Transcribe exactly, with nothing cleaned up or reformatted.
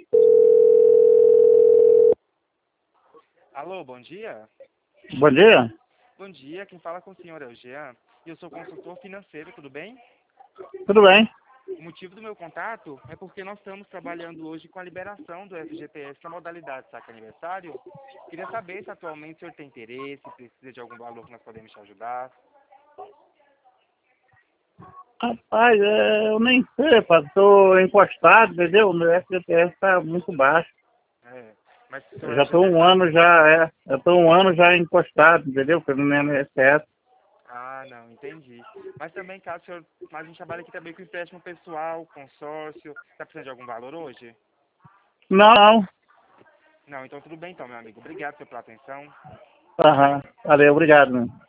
Alô, bom dia? Bom dia. Bom dia, quem fala com o senhor é o Jean e eu sou consultor financeiro, tudo bem? Tudo bem? O motivo do meu contato é porque nós estamos trabalhando hoje com a liberação do F G T S na modalidade saque aniversário. Queria saber se atualmente o senhor tem interesse, precisa de algum valor que nós podemos te ajudar. Rapaz, é, eu nem sei, rapaz. Tô encostado, entendeu? O meu F G T S tá muito baixo. É, mas o Eu senhor já acha tô um necessário? ano já, é. Eu tô um ano já encostado, entendeu? Pelo meu I N S S. Ah, não, entendi. Mas também, caso o senhor... Mas a gente trabalha aqui também com empréstimo pessoal, consórcio. Está precisando de algum valor hoje? Não, não. Não, então tudo bem então, meu amigo. Obrigado pela atenção. Aham. Valeu, obrigado, meu.